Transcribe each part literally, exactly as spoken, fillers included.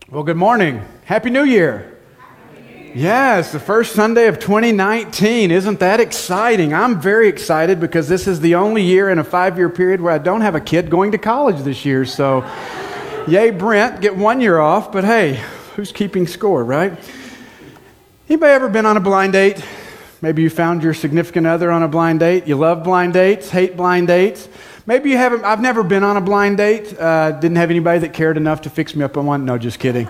Well, good morning. Happy New Year. Yes, the first Sunday of twenty nineteen. Isn't that exciting? I'm very excited because this is the only year in a five-year period where I don't have a kid going to college this year. So, yay, Brent, get one year off. But hey, who's keeping score, right? Anybody ever been on a blind date? Maybe you found your significant other on a blind date. You love blind dates, hate blind dates. Maybe you haven't. I've never been on a blind date. Uh, didn't have anybody that cared enough to fix me up on one. No, just kidding.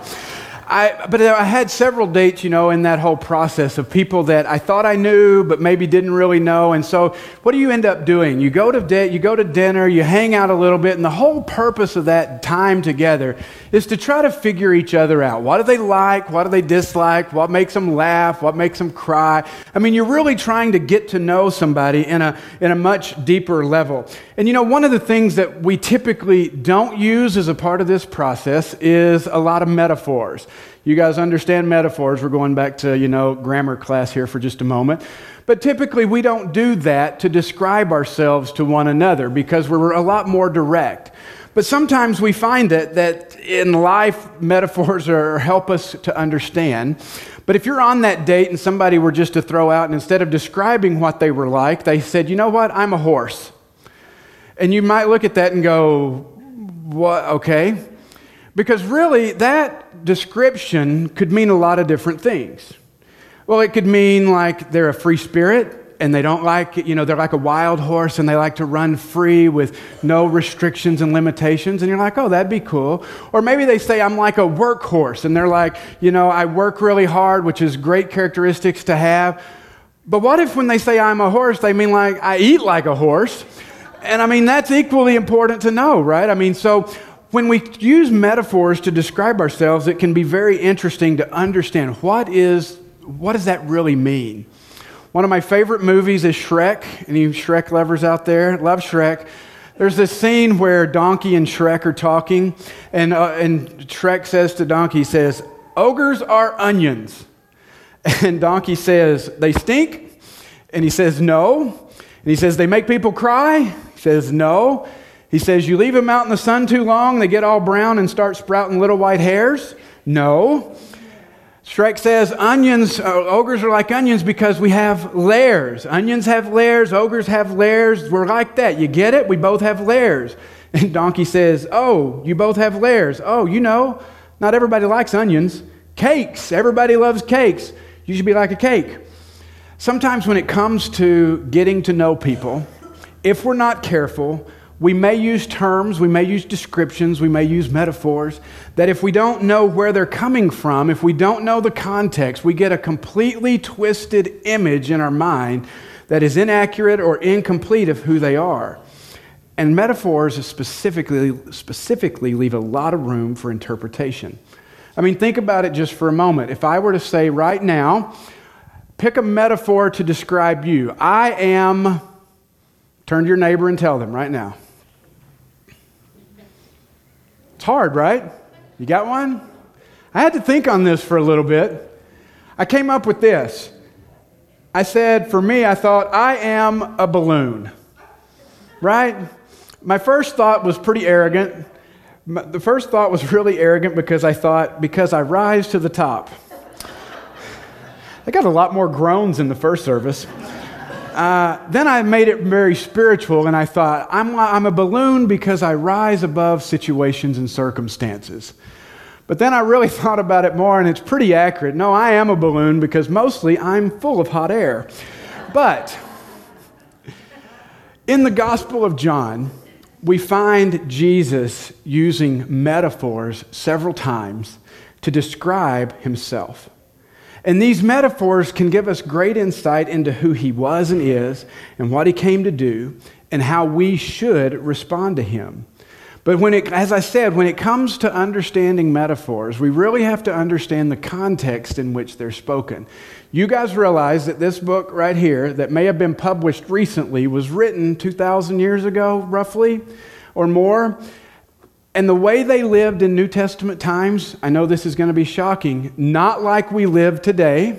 I, but I had several dates, you know, in that whole process of people that I thought I knew, but maybe didn't really know. And so what do you end up doing? You go to date, you go to dinner, you hang out a little bit, and the whole purpose of that time together is to try to figure each other out. What do they like? What do they dislike? What makes them laugh? What makes them cry? I mean, you're really trying to get to know somebody in a in a much deeper level. And you know, one of the things that we typically don't use as a part of this process is a lot of metaphors. You guys understand metaphors. We're going back to, you know, grammar class here for just a moment. But typically we don't do that to describe ourselves to one another because we're a lot more direct. But sometimes we find it that in life, metaphors are, help us to understand. But if you're on that date and somebody were just to throw out, and instead of describing what they were like, they said, you know what, I'm a horse. And you might look at that and go, what, okay. Because really, that description could mean a lot of different things. Well, it could mean like they're a free spirit and they don't like, you know, they're like a wild horse and they like to run free with no restrictions and limitations. And you're like, oh, that'd be cool. Or maybe they say, I'm like a workhorse. And they're like, you know, I work really hard, which is great characteristics to have. But what if when they say I'm a horse, they mean like I eat like a horse? And I mean, that's equally important to know, right? I mean, so when we use metaphors to describe ourselves, it can be very interesting to understand what is, what does that really mean? One of my favorite movies is Shrek. Any Shrek lovers out there? Love Shrek. There's this scene where Donkey and Shrek are talking, and uh, and Shrek says to Donkey, he says, ogres are onions. And Donkey says, they stink? And he says, no. And he says, they make people cry? He says, no. He says, you leave them out in the sun too long, they get all brown and start sprouting little white hairs? No. Shrek says, onions, uh, ogres are like onions because we have layers. Onions have layers, ogres have layers. We're like that. You get it? We both have layers. And Donkey says, oh, you both have layers. Oh, you know, not everybody likes onions. Cakes, everybody loves cakes. You should be like a cake. Sometimes when it comes to getting to know people, if we're not careful, we may use terms, we may use descriptions, we may use metaphors that if we don't know where they're coming from, if we don't know the context, we get a completely twisted image in our mind that is inaccurate or incomplete of who they are. And metaphors specifically, specifically leave a lot of room for interpretation. I mean, think about it just for a moment. If I were to say right now, pick a metaphor to describe you. I am, turn to your neighbor and tell them right now. It's hard, right? You got one? I had to think on this for a little bit. I came up with this. I said, for me, I thought, I am a balloon. Right? My first thought was pretty arrogant. The first thought was really arrogant because I thought, because I rise to the top. I got a lot more groans in the first service. Uh, then I made it very spiritual, and I thought, I'm, I'm a balloon because I rise above situations and circumstances. But then I really thought about it more, and it's pretty accurate. No, I am a balloon because mostly I'm full of hot air. But in the Gospel of John, we find Jesus using metaphors several times to describe himself. And these metaphors can give us great insight into who he was and is and what he came to do and how we should respond to him. But when it, as I said, when it comes to understanding metaphors, we really have to understand the context in which they're spoken. You guys realize that this book right here that may have been published recently was written two thousand years ago, roughly, or more. And the way they lived in New Testament times, I know this is going to be shocking, not like we live today.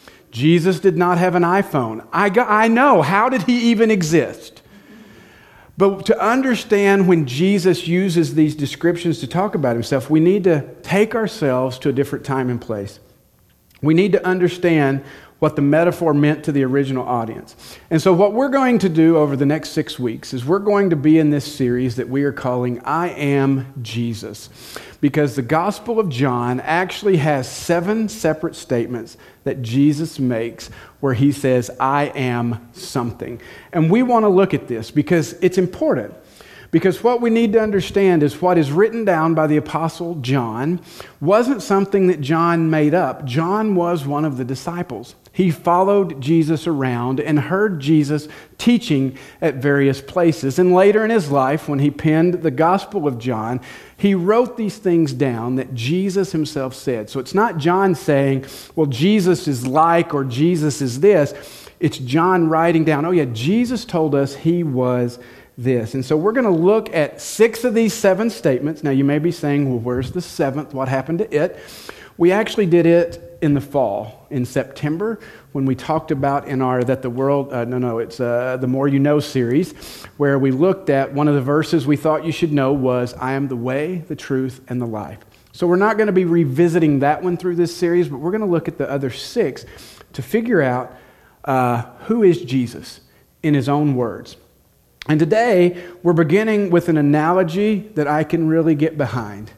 Jesus did not have an iPhone. I, got, I know, how did he even exist? But to understand when Jesus uses these descriptions to talk about himself, we need to take ourselves to a different time and place. We need to understand what the metaphor meant to the original audience. And so what we're going to do over the next six weeks is we're going to be in this series that we are calling I Am Jesus. Because the Gospel of John actually has seven separate statements that Jesus makes where he says, I am something. And we want to look at this because it's important. Because what we need to understand is what is written down by the Apostle John wasn't something that John made up. John was one of the disciples. He followed Jesus around and heard Jesus teaching at various places. And later in his life, when he penned the Gospel of John, he wrote these things down that Jesus himself said. So it's not John saying, well, Jesus is like or Jesus is this. It's John writing down, oh yeah, Jesus told us he was this. And so we're going to look at six of these seven statements. Now you may be saying, well, where's the seventh? What happened to it? We actually did it in the fall, in September, when we talked about in our That the World, uh, no, no, it's uh, the More You Know series, where we looked at one of the verses we thought you should know was, I am the way, the truth, and the life. So we're not going to be revisiting that one through this series, but we're going to look at the other six to figure out uh, who is Jesus in his own words. And today, we're beginning with an analogy that I can really get behind.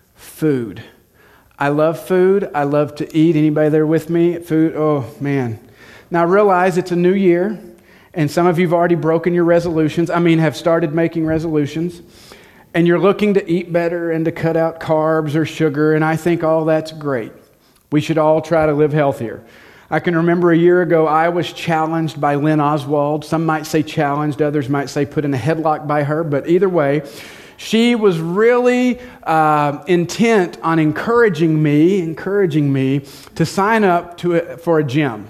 Food. I love food. I love to eat. Anybody there with me? Food, oh man. Now I realize it's a new year, and some of you have already broken your resolutions. I mean, have started making resolutions. And you're looking to eat better and to cut out carbs or sugar, and I think all that's great. We should all try to live healthier. I can remember a year ago, I was challenged by Lynn Oswald. Some might say challenged, others might say put in a headlock by her, but either way, she was really uh, intent on encouraging me, encouraging me to sign up to a, for a gym.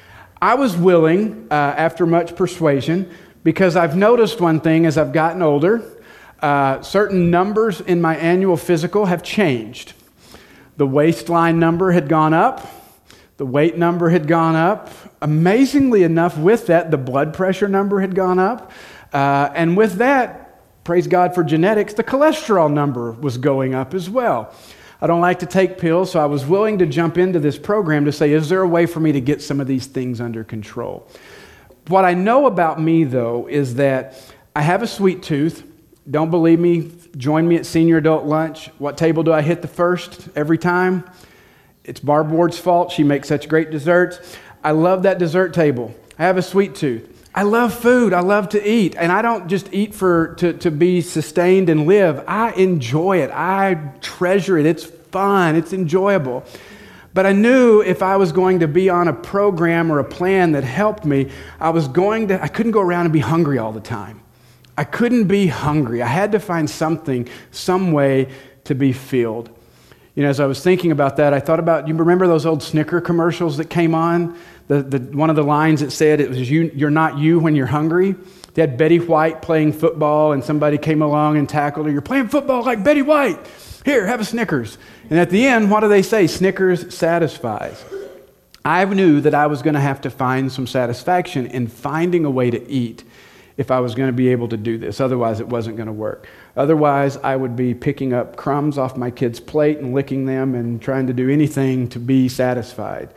I was willing, uh, after much persuasion, because I've noticed one thing as I've gotten older, uh, certain numbers in my annual physical have changed. The waistline number had gone up. The weight number had gone up. Amazingly enough, with that, the blood pressure number had gone up. Uh, and with that, praise God for genetics, the cholesterol number was going up as well. I don't like to take pills, so I was willing to jump into this program to say, is there a way for me to get some of these things under control? What I know about me, though, is that I have a sweet tooth. Don't believe me? Join me at senior adult lunch. What table do I hit the first every time? It's Barb Ward's fault. She makes such great desserts. I love that dessert table. I have a sweet tooth. I love food. I love to eat. And I don't just eat for to, to be sustained and live. I enjoy it. I treasure it. It's fun. It's enjoyable. But I knew if I was going to be on a program or a plan that helped me, I was going to, I couldn't go around and be hungry all the time. I couldn't be hungry. I had to find something, some way to be filled. You know, as I was thinking about that, I thought about, you remember those old Snicker commercials that came on? The, the one of the lines that said, it was you, you're not you when you're hungry. They had Betty White playing football, and somebody came along and tackled her. You're playing football like Betty White. Here, have a Snickers. And at the end, what do they say? Snickers satisfies. I knew that I was going to have to find some satisfaction in finding a way to eat if I was going to be able to do this. Otherwise, it wasn't going to work. Otherwise, I would be picking up crumbs off my kid's plate and licking them and trying to do anything to be satisfied.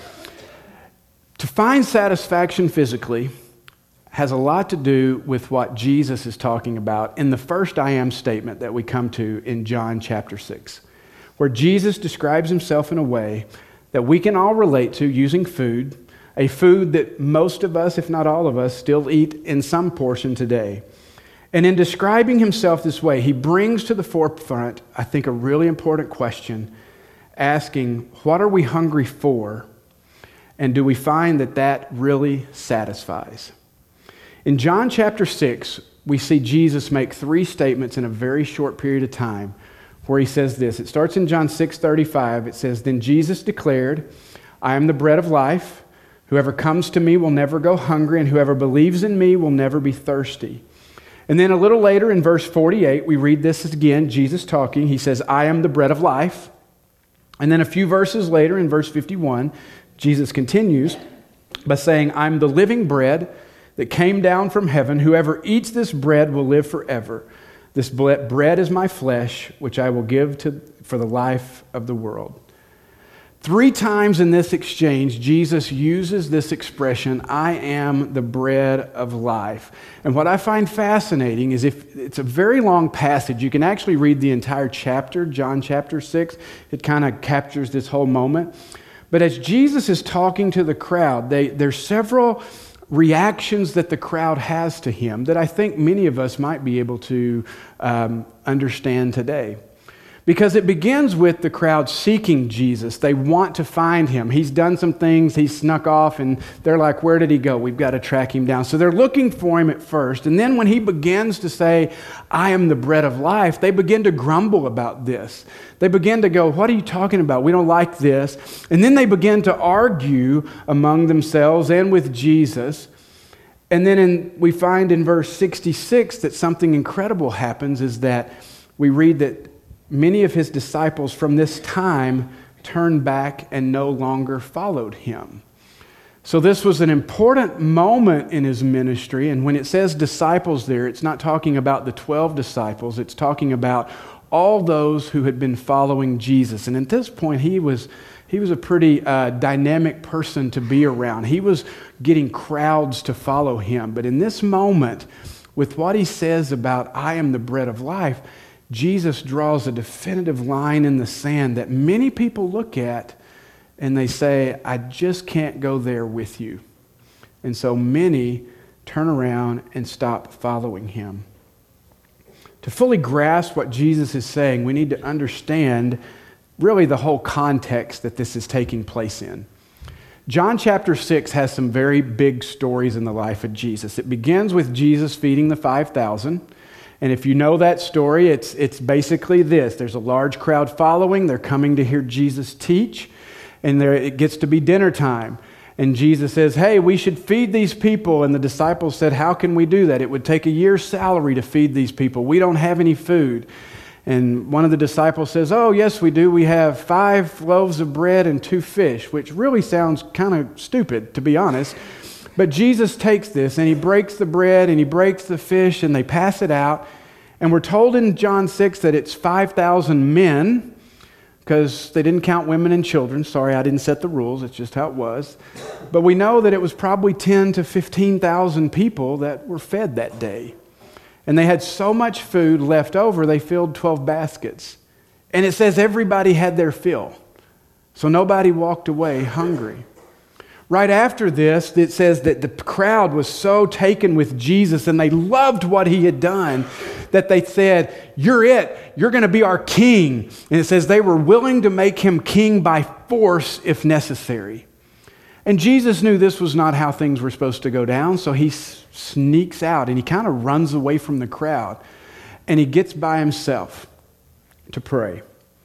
To find satisfaction physically has a lot to do with what Jesus is talking about in the first I am statement that we come to in John chapter six, where Jesus describes himself in a way that we can all relate to using food, a food that most of us, if not all of us, still eat in some portion today. And in describing himself this way, he brings to the forefront, I think, a really important question, asking, what are we hungry for? And do we find that that really satisfies? In John chapter six, we see Jesus make three statements in a very short period of time where he says this. It starts in John six thirty-five. It says, then Jesus declared, I am the bread of life. Whoever comes to me will never go hungry, and whoever believes in me will never be thirsty. And then a little later in verse forty-eight, we read this again, Jesus talking. He says, I am the bread of life. And then a few verses later in verse fifty-one, Jesus continues by saying, I'm the living bread that came down from heaven. Whoever eats this bread will live forever. This bread is my flesh, which I will give to for the life of the world." Three times in this exchange, Jesus uses this expression, "I am the bread of life." And what I find fascinating is if it's a very long passage, you can actually read the entire chapter, John chapter six. It kind of captures this whole moment. But as Jesus is talking to the crowd, they, there's several reactions that the crowd has to him that I think many of us might be able to um, understand today. Because it begins with the crowd seeking Jesus. They want to find him. He's done some things, he's snuck off, and they're like, where did he go? We've got to track him down. So they're looking for him at first. And then when he begins to say, "I am the bread of life," they begin to grumble about this. They begin to go, "What are you talking about? We don't like this." And then they begin to argue among themselves and with Jesus. And then in, we find in verse sixty-six that something incredible happens, is that we read that many of his disciples from this time turned back and no longer followed him. So this was an important moment in his ministry. And when it says disciples there, it's not talking about the twelve disciples. It's talking about all those who had been following Jesus. And at this point, he was he was a pretty uh, dynamic person to be around. He was getting crowds to follow him. But in this moment, with what he says about, "I am the bread of life," Jesus draws a definitive line in the sand that many people look at and they say, "I just can't go there with you." And so many turn around and stop following him. To fully grasp what Jesus is saying, we need to understand really the whole context that this is taking place in. John chapter six has some very big stories in the life of Jesus. It begins with Jesus feeding the five thousand. And if you know that story, it's it's basically this. There's a large crowd following. They're coming to hear Jesus teach. And there it gets to be dinner time. And Jesus says, "Hey, we should feed these people." And the disciples said, "How can we do that? It would take a year's salary to feed these people. We don't have any food." And one of the disciples says, "Oh, yes, we do. We have five loaves of bread and two fish," which really sounds kind of stupid, to be honest. But Jesus takes this and he breaks the bread and he breaks the fish and they pass it out. And we're told in John six that it's five thousand men, because they didn't count women and children. Sorry, I didn't set the rules. It's just how it was. But we know that it was probably ten to fifteen thousand people that were fed that day. And they had so much food left over, they filled twelve baskets. And it says everybody had their fill. So nobody walked away hungry. Right after this, it says that the crowd was so taken with Jesus and they loved what he had done that they said, "You're it. You're going to be our king." And it says they were willing to make him king by force if necessary. And Jesus knew this was not how things were supposed to go down, so he s- sneaks out and he kind of runs away from the crowd. And he gets by himself to pray.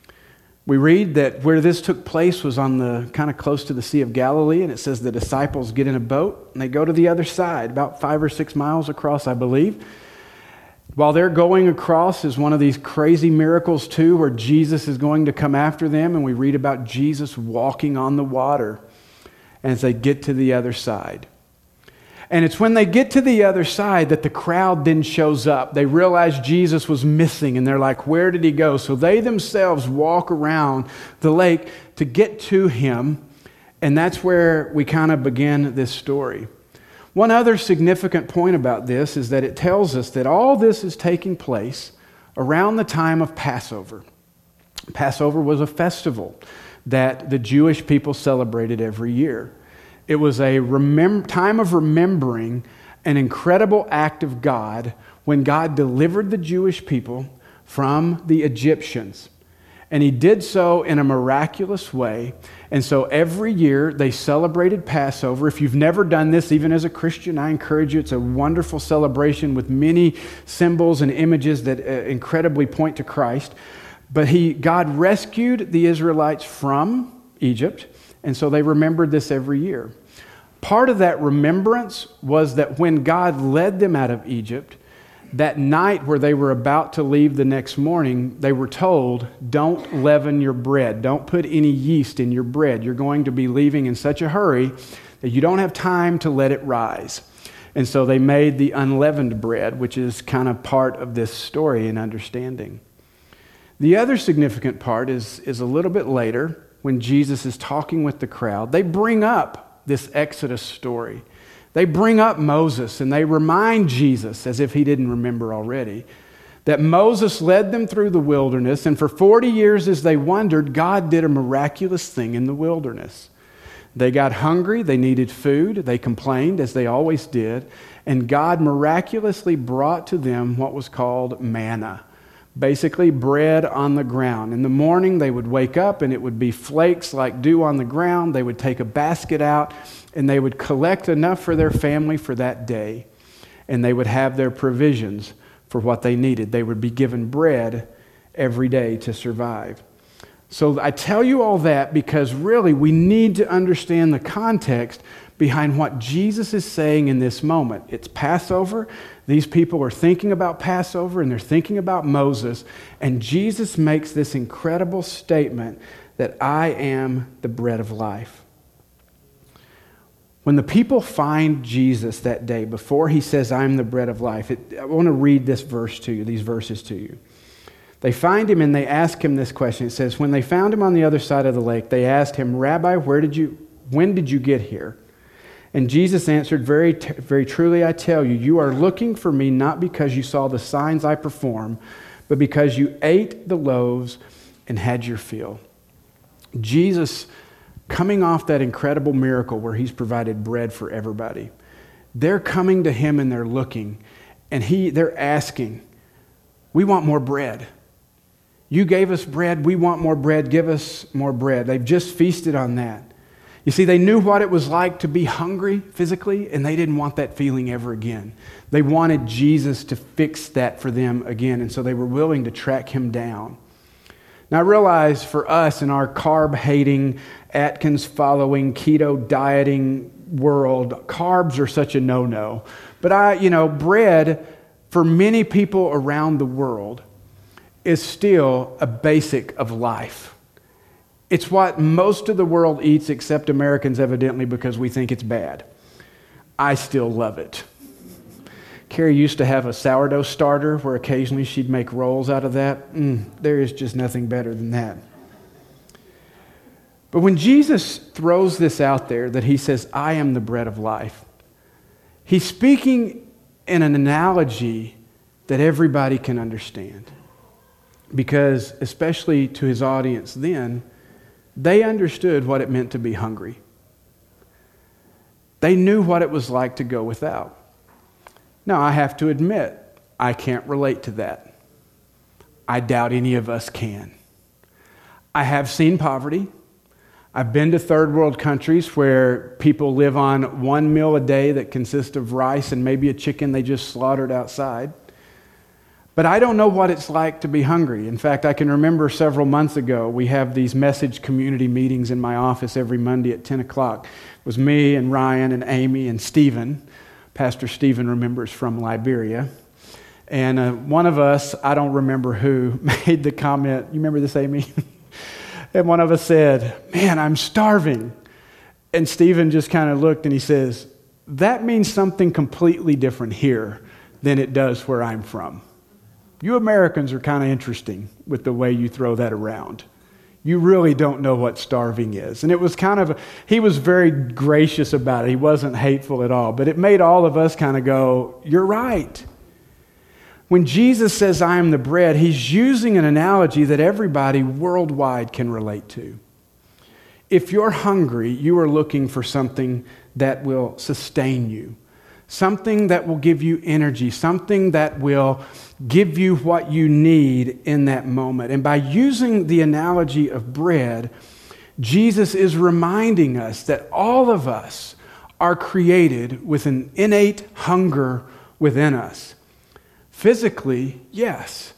We read that where this took place was on the kind of close to the Sea of Galilee, and it says the disciples get in a boat and they go to the other side, about five or six miles across, I believe. While they're going across is one of these crazy miracles too, where Jesus is going to come after them, and we read about Jesus walking on the water as they get to the other side. And it's when they get to the other side that the crowd then shows up. They realize Jesus was missing and they're like, "Where did he go?" So they themselves walk around the lake to get to him. And that's where we kind of begin this story. One other significant point about this is that it tells us that all this is taking place around the time of Passover. Passover was a festival that the Jewish people celebrated every year. It was a remem- time of remembering an incredible act of God when God delivered the Jewish people from the Egyptians. And he did so in a miraculous way. And so every year they celebrated Passover. If you've never done this, even as a Christian, I encourage you. It's a wonderful celebration with many symbols and images that uh, incredibly point to Christ. But he, God rescued the Israelites from Egypt. And so they remembered this every year. Part of that remembrance was that when God led them out of Egypt, that night where they were about to leave the next morning, they were told, "Don't leaven your bread. Don't put any yeast in your bread. You're going to be leaving in such a hurry that you don't have time to let it rise." And so they made the unleavened bread, which is kind of part of this story and understanding. The other significant part is, is a little bit later when Jesus is talking with the crowd. They bring up this Exodus story. They bring up Moses and they remind Jesus, as if he didn't remember already, that Moses led them through the wilderness, and for forty years as they wandered, God did a miraculous thing in the wilderness. They got hungry, they needed food, they complained, as they always did, and God miraculously brought to them what was called manna, basically bread on the ground. In the morning, they would wake up and it would be flakes like dew on the ground. They would take a basket out and they would collect enough for their family for that day, and they would have their provisions for what they needed. They would be given bread every day to survive. So I tell you all that because really we need to understand the context behind what Jesus is saying in this moment. It's Passover. These people are thinking about Passover and they're thinking about Moses. And Jesus makes this incredible statement that I am the bread of life. When the people find Jesus that day, before he says, I'm the bread of life, it, I want to read this verse to you, these verses to you. They find him and they ask him this question. It says, when they found him on the other side of the lake, they asked him, Rabbi, where did you, when did you get here? And Jesus answered, very, very truly I tell you, you are looking for me not because you saw the signs I perform, but because you ate the loaves and had your fill. Jesus, coming off that incredible miracle where he's provided bread for everybody, they're coming to him and they're looking, and he, they're asking, we want more bread. You gave us bread. We want more bread. Give us more bread. They've just feasted on that. You see, they knew what it was like to be hungry physically, and they didn't want that feeling ever again. They wanted Jesus to fix that for them again, and so they were willing to track him down. Now, I realize for us in our carb-hating, Atkins-following, keto-dieting world, carbs are such a no-no. But I, you know, bread, for many people around the world, is still a basic of life. It's what most of the world eats, except Americans, evidently, because we think it's bad. I still love it. Carrie used to have a sourdough starter where occasionally she'd make rolls out of that. Mm, there is just nothing better than that. But when Jesus throws this out there, that he says, I am the bread of life, he's speaking in an analogy that everybody can understand. Because, especially to his audience then, they understood what it meant to be hungry. They knew what it was like to go without. Now, I have to admit, I can't relate to that. I doubt any of us can. I have seen poverty. I've been to third world countries where people live on one meal a day that consists of rice and maybe a chicken they just slaughtered outside. But I don't know what it's like to be hungry. In fact, I can remember several months ago, we have these message community meetings in my office every Monday at ten o'clock. It was me and Ryan and Amy and Stephen. Pastor Stephen remembers from Liberia. And uh, one of us, I don't remember who, made the comment, you remember this, Amy? And one of us said, man, I'm starving. And Stephen just kind of looked and he says, that means something completely different here than it does where I'm from. You Americans are kind of interesting with the way you throw that around. You really don't know what starving is. And it was kind of, he was very gracious about it. He wasn't hateful at all. But it made all of us kind of go, you're right. When Jesus says, I am the bread, he's using an analogy that everybody worldwide can relate to. If you're hungry, you are looking for something that will sustain you. Something that will give you energy, something that will give you what you need in that moment. And by using the analogy of bread, Jesus is reminding us that all of us are created with an innate hunger within us. Physically, yes.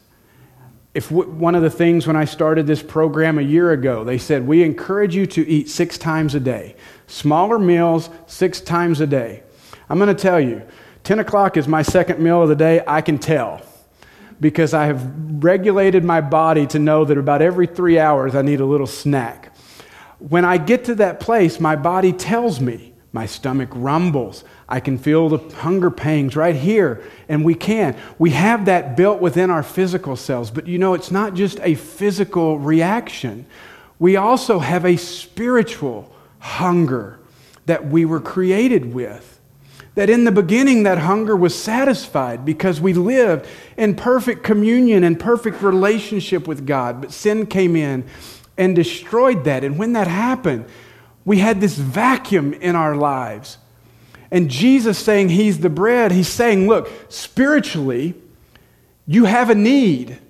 If w- one of the things when I started this program a year ago, they said, we encourage you to eat six times a day. Smaller meals, six times a day. I'm going to tell you, ten o'clock is my second meal of the day. I can tell because I have regulated my body to know that about every three hours I need a little snack. When I get to that place, my body tells me, My stomach rumbles. I can feel the hunger pangs right here. And we can. We have that built within our physical selves. But you know, it's not just a physical reaction. We also have a spiritual hunger that we were created with. That in the beginning, that hunger was satisfied because we lived in perfect communion and perfect relationship with God. But sin came in and destroyed that. And when that happened, we had this vacuum in our lives. And Jesus saying He's the bread, He's saying, look, spiritually, you have a need.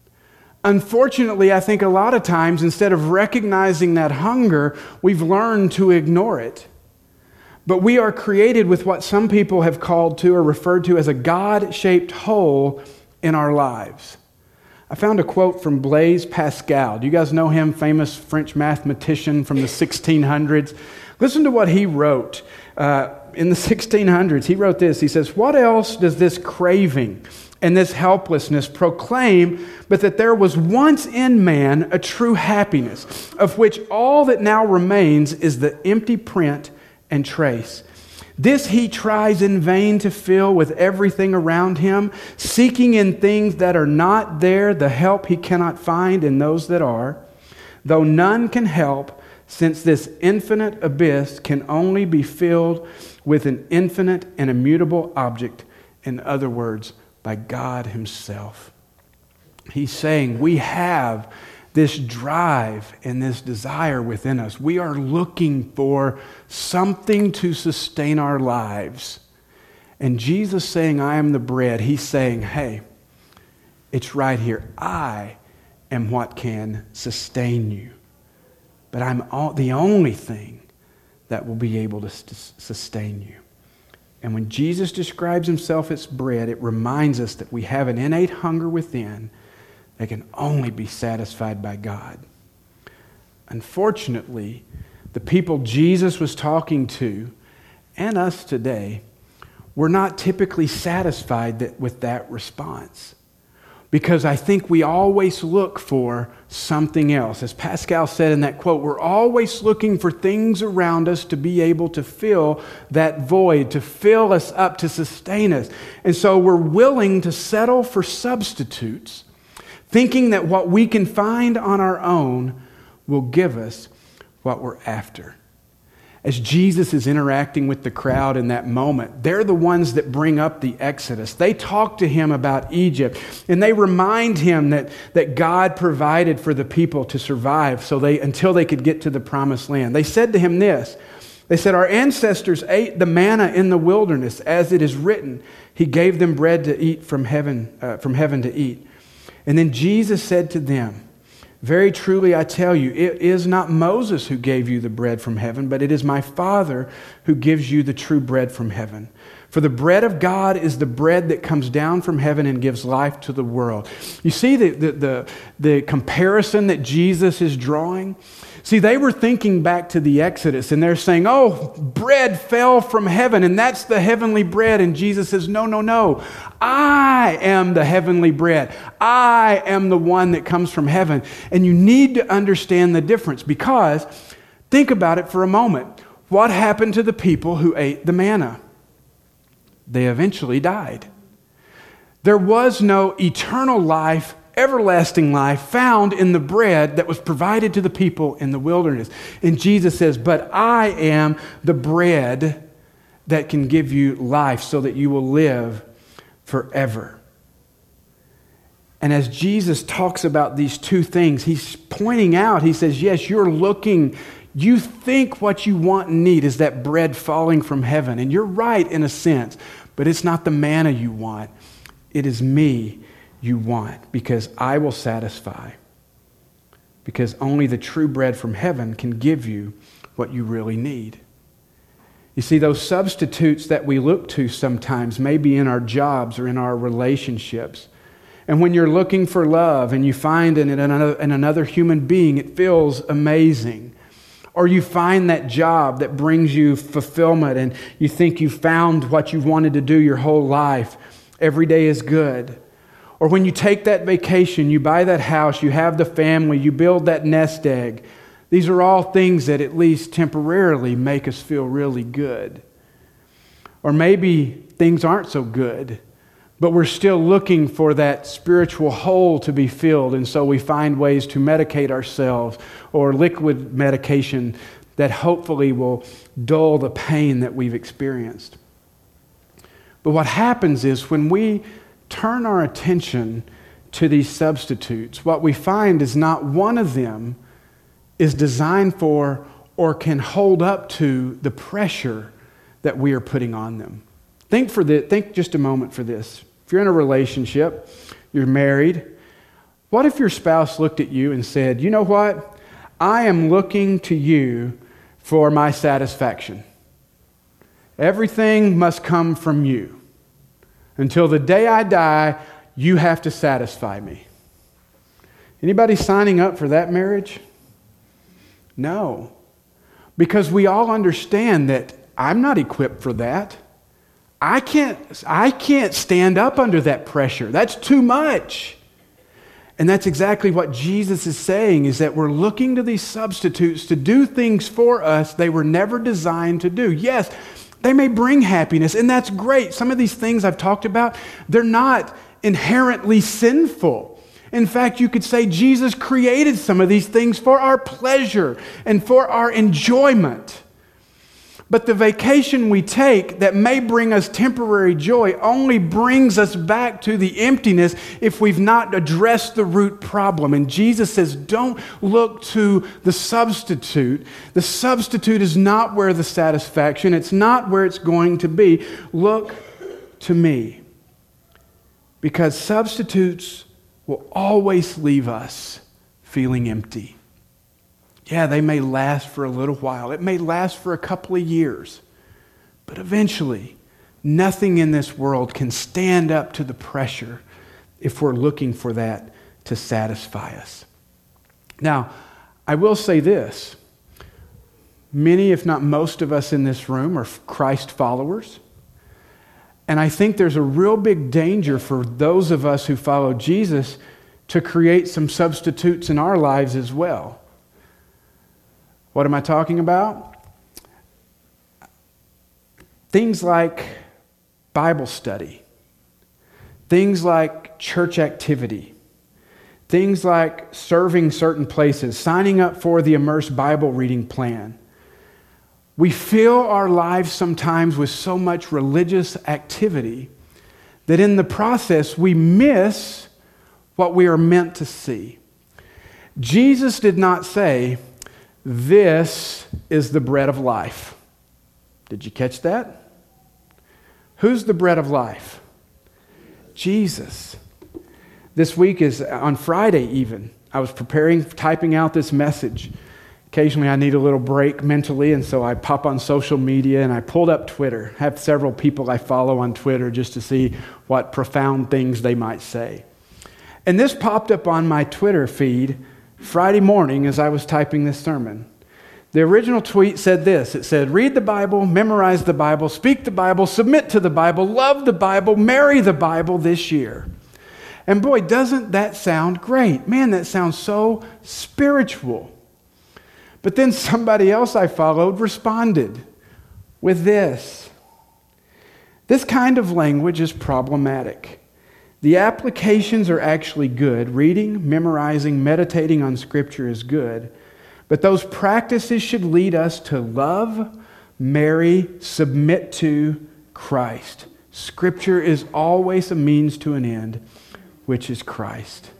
Unfortunately, I think a lot of times, instead of recognizing that hunger, we've learned to ignore it. But we are created with what some people have called to or referred to as a God-shaped hole in our lives. I found a quote from Blaise Pascal. Do you guys know him? Famous French mathematician from the sixteen hundreds. Listen to what he wrote. Uh, in the sixteen hundreds, he wrote this. He says, "What else does this craving and this helplessness proclaim but that there was once in man a true happiness, of which all that now remains is the empty print and trace? This he tries in vain to fill with everything around him, seeking in things that are not there the help he cannot find in those that are, though none can help, since this infinite abyss can only be filled with an infinite and immutable object, in other words, by God Himself." He's saying we have this drive and this desire within us. We are looking for something to sustain our lives. And Jesus saying, "I am the bread," He's saying, hey, it's right here. I am what can sustain you. But I'm all, the only thing that will be able to s- sustain you. And when Jesus describes Himself as bread, it reminds us that we have an innate hunger within that can only be satisfied by God. Unfortunately, the people Jesus was talking to, and us today, were not typically satisfied that, with that response. Because I think we always look for something else. As Pascal said in that quote, we're always looking for things around us to be able to fill that void, to fill us up, to sustain us. And so we're willing to settle for substitutes, thinking that what we can find on our own will give us what we're after. As Jesus is interacting with the crowd in that moment, they're the ones that bring up the Exodus. They talk to Him about Egypt, and they remind Him that, that God provided for the people to survive so they until they could get to the promised land. They said to Him this. They said, "Our ancestors ate the manna in the wilderness, as it is written, He gave them bread to eat from heaven, uh, from heaven to eat." And then Jesus said to them, "Very truly I tell you, it is not Moses who gave you the bread from heaven, but it is my Father who gives you the true bread from heaven. For the bread of God is the bread that comes down from heaven and gives life to the world." You see the, the, the, the comparison that Jesus is drawing? See, they were thinking back to the Exodus, and they're saying, oh, bread fell from heaven, and that's the heavenly bread. And Jesus says, no, no, no. I am the heavenly bread. I am the one that comes from heaven. And you need to understand the difference, because think about it for a moment. What happened to the people who ate the manna? They eventually died. There was no eternal life, everlasting life found in the bread that was provided to the people in the wilderness. And Jesus says, "But I am the bread that can give you life so that you will live forever." And as Jesus talks about these two things, He's pointing out, He says, yes, you're looking, you think what you want and need is that bread falling from heaven. And you're right in a sense, but it's not the manna you want. It is me you want, because I will satisfy. Because only the true bread from heaven can give you what you really need. You see, those substitutes that we look to sometimes may be in our jobs or in our relationships. And when you're looking for love and you find it in another, in another human being, it feels amazing. Or you find that job that brings you fulfillment and you think you found what you've wanted to do your whole life. Every day is good. Or when you take that vacation, you buy that house, you have the family, you build that nest egg, These are all things that at least temporarily make us feel really good. Or maybe things aren't so good, but we're still looking for that spiritual hole to be filled, and so we find ways to medicate ourselves or liquid medication that hopefully will dull the pain that we've experienced. But what happens is when we turn our attention to these substitutes, what we find is not one of them is designed for or can hold up to the pressure that we are putting on them. Think for the, think just a moment for this. If you're in a relationship, you're married, what if your spouse looked at you and said, you know what? I am looking to you for my satisfaction. Everything must come from you. Until the day I die, you have to satisfy me. Anybody signing up for that marriage? No. Because we all understand that I'm not equipped for that. I can't, I can't stand up under that pressure. That's too much. And that's exactly what Jesus is saying, is that we're looking to these substitutes to do things for us they were never designed to do. Yes, they may bring happiness, and that's great. Some of these things I've talked about, they're not inherently sinful. In fact, you could say Jesus created some of these things for our pleasure and for our enjoyment. But the vacation we take that may bring us temporary joy only brings us back to the emptiness if we've not addressed the root problem. And Jesus says, don't look to the substitute. The substitute is not where the satisfaction, it's not where it's going to be. Look to me. Because substitutes will always leave us feeling empty. Yeah, they may last for a little while. It may last for a couple of years. But eventually, nothing in this world can stand up to the pressure if we're looking for that to satisfy us. Now, I will say this. Many, if not most of us in this room are Christ followers. And I think there's a real big danger for those of us who follow Jesus to create some substitutes in our lives as well. What am I talking about? Things like Bible study, things like church activity, things like serving certain places, signing up for the Immerse Bible reading plan. We fill our lives sometimes with so much religious activity that in the process we miss what we are meant to see. Jesus did not say, "This is the bread of life." Did you catch that? Who's the bread of life? Jesus. This week is on Friday even. I was preparing, typing out this message. Occasionally I need a little break mentally, and so I pop on social media and I pulled up Twitter. I have several people I follow on Twitter just to see what profound things they might say. And this popped up on my Twitter feed Friday morning as I was typing this sermon. The original tweet said this. It said, read the Bible, memorize the Bible, speak the Bible, submit to the Bible, love the Bible, marry the Bible this year. And boy, doesn't that sound great? Man, that sounds so spiritual. But then somebody else I followed responded with this. This kind of language is problematic. The applications are actually good. Reading, memorizing, meditating on Scripture is good. But those practices should lead us to love, marry, submit to Christ. Scripture is always a means to an end, which is Christ.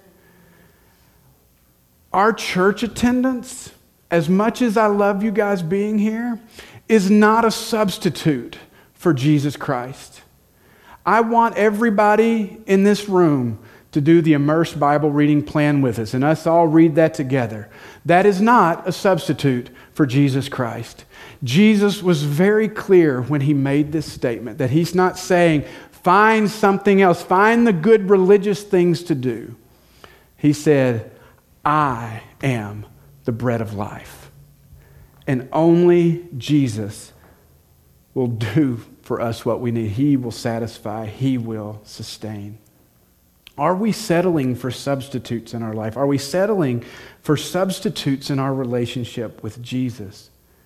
Our church attendance, as much as I love you guys being here, is not a substitute for Jesus Christ. I want everybody in this room to do the Immerse Bible reading plan with us, and us all read that together. That is not a substitute for Jesus Christ. Jesus was very clear when he made this statement, that he's not saying, find something else, find the good religious things to do. He said, I am the bread of life. And only Jesus will do for us what we need. He will satisfy. He will sustain. Are we settling for substitutes in our life? Are we settling for substitutes in our relationship with Jesus?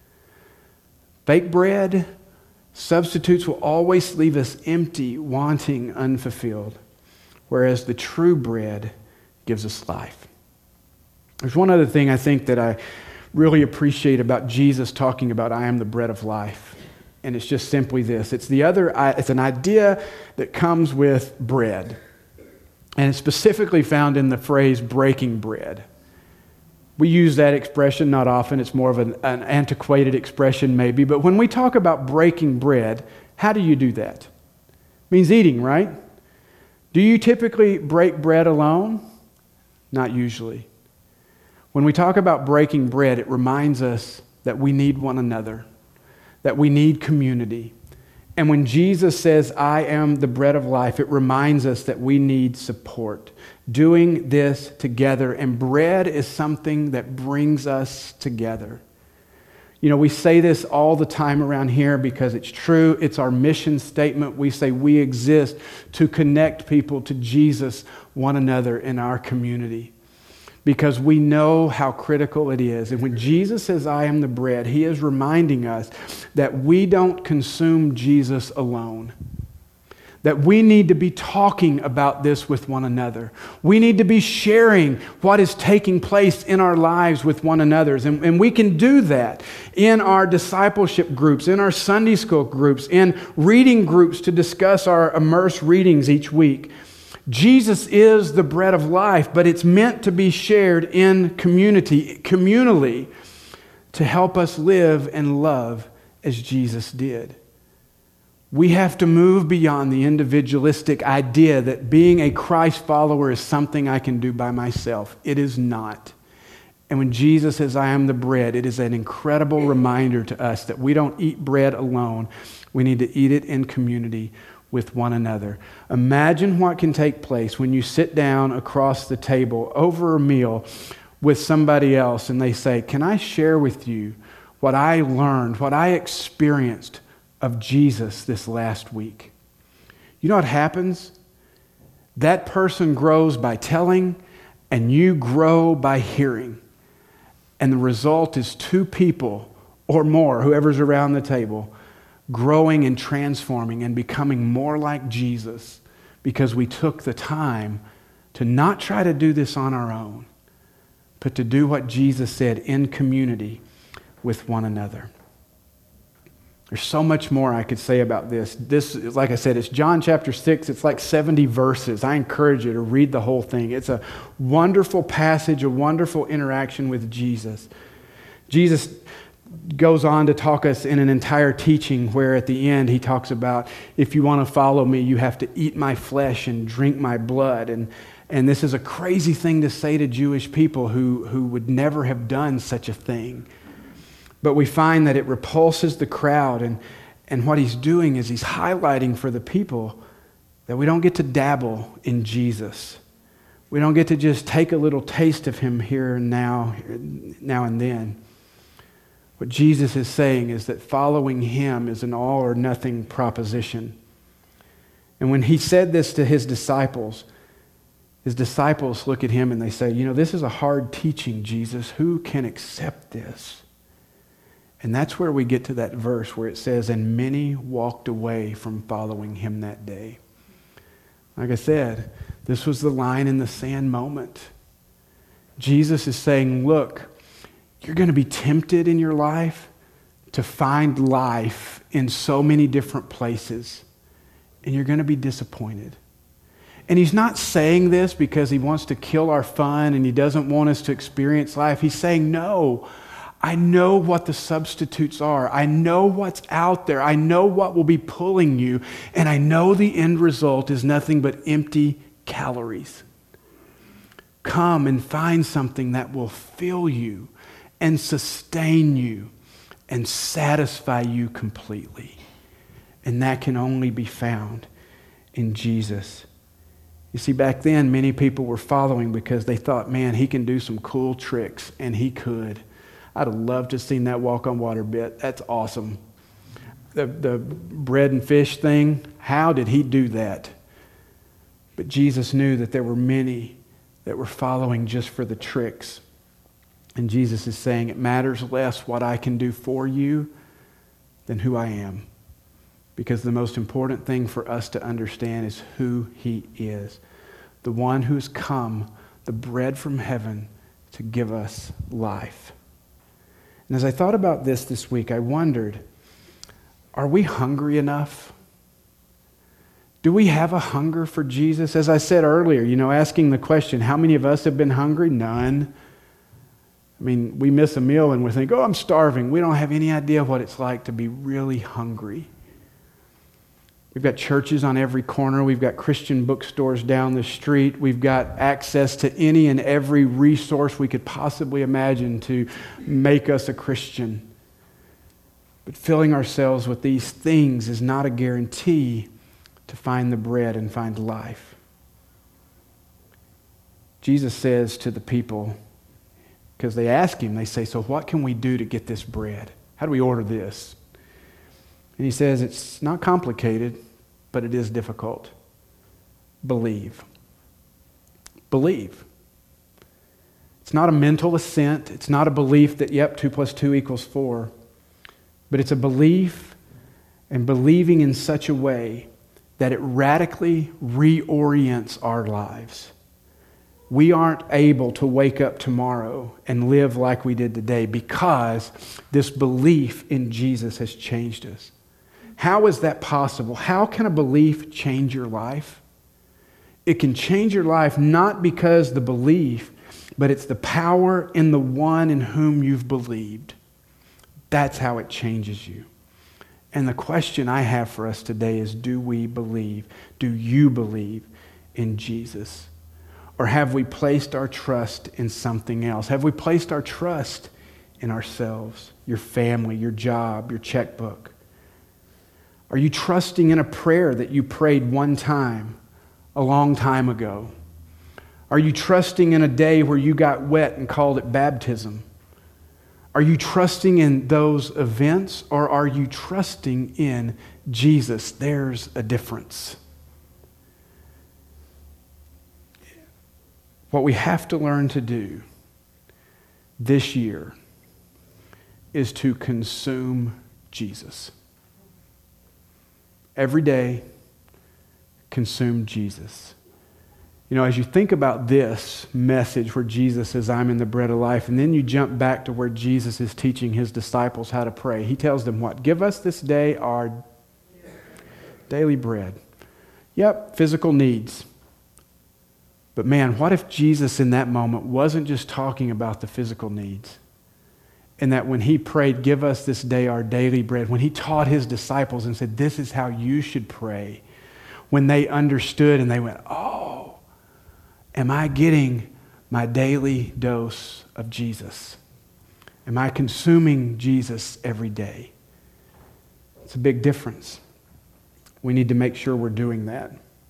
Fake bread, substitutes will always leave us empty, wanting, unfulfilled, whereas the true bread gives us life. There's one other thing I think that I really appreciate about Jesus talking about, I am the bread of life. And it's just simply this. It's the other, it's an idea that comes with bread. And it's specifically found in the phrase breaking bread. We use that expression not often. It's more of an, an antiquated expression maybe. But when we talk about breaking bread, how do you do that? It means eating, right? Do you typically break bread alone? Not usually. When we talk about breaking bread, it reminds us that we need one another, that we need community. And when Jesus says, I am the bread of life, it reminds us that we need support. Doing this together. And bread is something that brings us together. You know, we say this all the time around here because it's true. It's our mission statement. We say we exist to connect people to Jesus, one another in our community. Because we know how critical it is. And when Jesus says, I am the bread, he is reminding us that we don't consume Jesus alone. That we need to be talking about this with one another. We need to be sharing what is taking place in our lives with one another. And, and we can do that in our discipleship groups, in our Sunday school groups, in reading groups to discuss our immerse readings each week. Jesus is the bread of life, but it's meant to be shared in community, communally, to help us live and love as Jesus did. We have to move beyond the individualistic idea that being a Christ follower is something I can do by myself. It is not. And when Jesus says, I am the bread, it is an incredible reminder to us that we don't eat bread alone. We need to eat it in community with one another. Imagine what can take place when you sit down across the table over a meal with somebody else and they say, can I share with you what I learned, what I experienced of Jesus this last week? You know what happens? That person grows by telling and you grow by hearing. And the result is two people or more, whoever's around the table, growing and transforming and becoming more like Jesus because we took the time to not try to do this on our own, but to do what Jesus said in community with one another. There's so much more I could say about this. This, like I said, it's John chapter six. It's like seventy verses. I encourage you to read the whole thing. It's a wonderful passage, a wonderful interaction with Jesus. Jesus goes on to talk us in an entire teaching where at the end he talks about, if you want to follow me, you have to eat my flesh and drink my blood. And, and this is a crazy thing to say to Jewish people who, who would never have done such a thing. But we find that it repulses the crowd. And, and what he's doing is he's highlighting for the people that we don't get to dabble in Jesus. We don't get to just take a little taste of him here and now, now and then. What Jesus is saying is that following him is an all or nothing proposition. And when he said this to his disciples, his disciples look at him and they say, you know, this is a hard teaching, Jesus. Who can accept this? And that's where we get to that verse where it says, and many walked away from following him that day. Like I said, this was the line in the sand moment. Jesus is saying, look, you're going to be tempted in your life to find life in so many different places, and you're going to be disappointed. And he's not saying this because he wants to kill our fun and he doesn't want us to experience life. He's saying, no, I know what the substitutes are. I know what's out there. I know what will be pulling you, and I know the end result is nothing but empty calories. Come and find something that will fill you and sustain you and satisfy you completely. And that can only be found in Jesus. You see, back then, many people were following because they thought, man, he can do some cool tricks, and he could. I'd have loved to have seen that walk on water bit. That's awesome. The, the bread and fish thing, how did he do that? But Jesus knew that there were many that were following just for the tricks. And Jesus is saying, it matters less what I can do for you than who I am. Because the most important thing for us to understand is who he is. The one who's come, the bread from heaven, to give us life. And as I thought about this this week, I wondered, are we hungry enough? Do we have a hunger for Jesus? As I said earlier, you know, asking the question, how many of us have been hungry? None. I mean, we miss a meal and we think, oh, I'm starving. We don't have any idea what it's like to be really hungry. We've got churches on every corner. We've got Christian bookstores down the street. We've got access to any and every resource we could possibly imagine to make us a Christian. But filling ourselves with these things is not a guarantee to find the bread and find life. Jesus says to the people, because they ask him, they say, so what can we do to get this bread? How do we order this? And he says, it's not complicated, but it is difficult. Believe. Believe. It's not a mental assent. It's not a belief that, yep, two plus two equals four. But it's a belief and believing in such a way that it radically reorients our lives. We aren't able to wake up tomorrow and live like we did today because this belief in Jesus has changed us. How is that possible? How can a belief change your life? It can change your life not because the belief, but it's the power in the one in whom you've believed. That's how it changes you. And the question I have for us today is, do we believe? Do you believe in Jesus? Or have we placed our trust in something else? Have we placed our trust in ourselves, your family, your job, your checkbook? Are you trusting in a prayer that you prayed one time, a long time ago? Are you trusting in a day where you got wet and called it baptism? Are you trusting in those events, or are you trusting in Jesus? There's a difference. What we have to learn to do this year is to consume Jesus. Every day, consume Jesus. You know, as you think about this message where Jesus says, I'm in the bread of life, and then you jump back to where Jesus is teaching his disciples how to pray. He tells them what? Give us this day our daily bread. Yep, physical needs. But man, what if Jesus in that moment wasn't just talking about the physical needs? And that when he prayed, give us this day our daily bread, when he taught his disciples and said, this is how you should pray, when they understood and they went, oh, am I getting my daily dose of Jesus? Am I consuming Jesus every day? It's a big difference. We need to make sure we're doing that.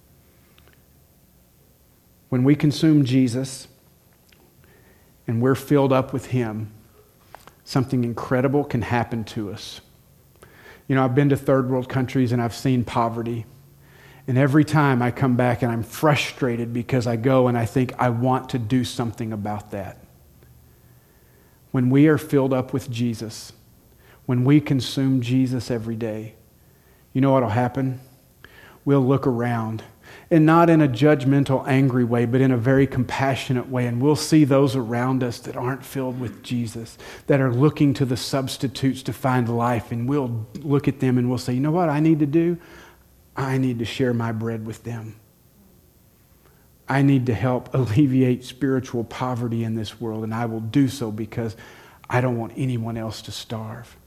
When we consume Jesus and we're filled up with him, something incredible can happen to us. You know, I've been to third world countries and I've seen poverty. And every time I come back and I'm frustrated because I go and I think I want to do something about that. When we are filled up with Jesus, when we consume Jesus every day, you know what will happen? We'll look around, and not in a judgmental, angry way, but in a very compassionate way. And we'll see those around us that aren't filled with Jesus, that are looking to the substitutes to find life. And we'll look at them and we'll say, you know what I need to do? I need to share my bread with them. I need to help alleviate spiritual poverty in this world, and I will do so because I don't want anyone else to starve.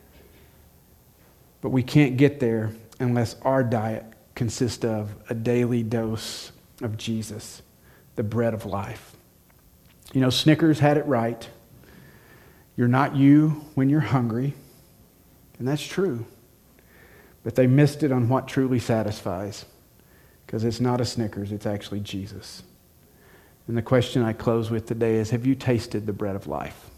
But we can't get there unless our diet consists of a daily dose of Jesus, the bread of life. You know, Snickers had it right. You're not you when you're hungry, and that's true. But they missed it on what truly satisfies, because it's not a Snickers, it's actually Jesus. And the question I close with today is, have you tasted the bread of life?